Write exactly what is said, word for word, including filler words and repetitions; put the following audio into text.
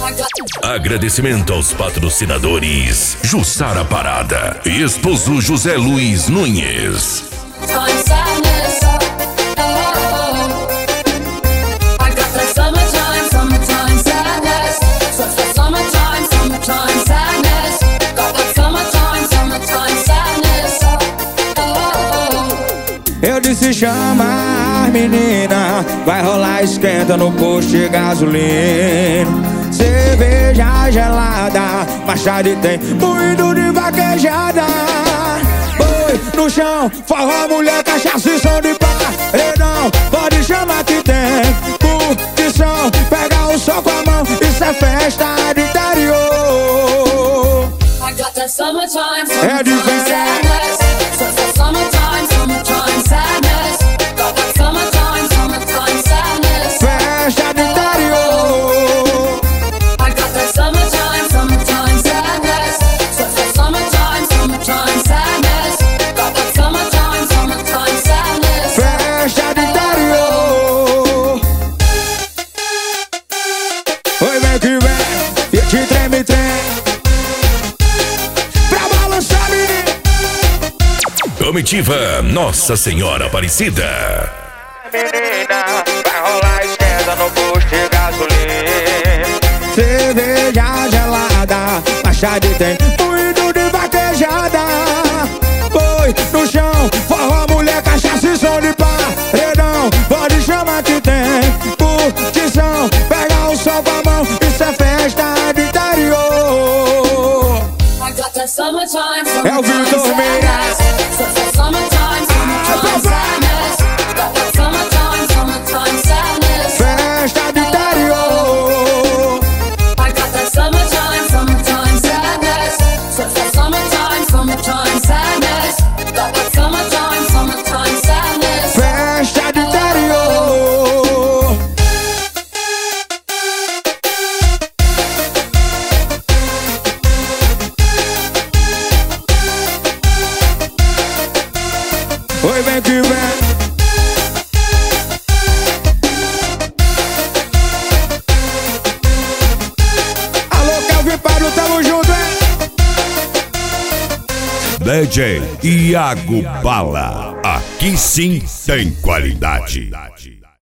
Agradecimento aos patrocinadores Jussara Parada e esposo José Luiz Nunes. Eu disse chama as menina, vai rolar esquenta no posto de gasolina. Cerveja gelada, mais tarde tem moído de vaquejada. Oi, no chão, forró, mulher, cachaça e som de paredão. Pode chamar que tem curtição, pega o sol com a mão, isso é festa de interior. É de festa. Oi, vem que vem, e te treme, treme pra balançar, menino. Comitiva Nossa Senhora Aparecida. Menina, vai rolar esquenta no posto de gasolina. Cerveja gelada, mais tarde tem moído de vaquejada. Oi, no chão, forró, mulher, cachaça e som de paredão. Pode chamar que tem curtição, pega o sol com a mão, isso é festa de interior. É o Vitor Meira. Festa de interior. Festa de interior. Oi, vem que vem. Alô, Kelvin Pablo, tamo junto, hein? D J Iago Bala. Aqui sim tem qualidade.